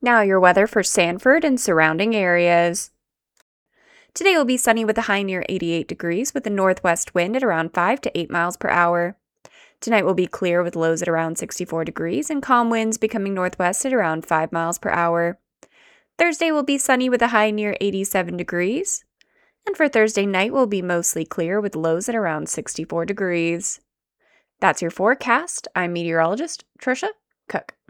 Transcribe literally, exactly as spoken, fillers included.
Now your weather for Sanford and surrounding areas. Today will be sunny with a high near eighty-eight degrees with a northwest wind at around five to eight miles per hour. Tonight will be clear with lows at around sixty-four degrees and calm winds becoming northwest at around five miles per hour. Thursday will be sunny with a high near eighty-seven degrees. And for Thursday night will be mostly clear with lows at around sixty-four degrees. That's your forecast. I'm meteorologist Trisha Cook.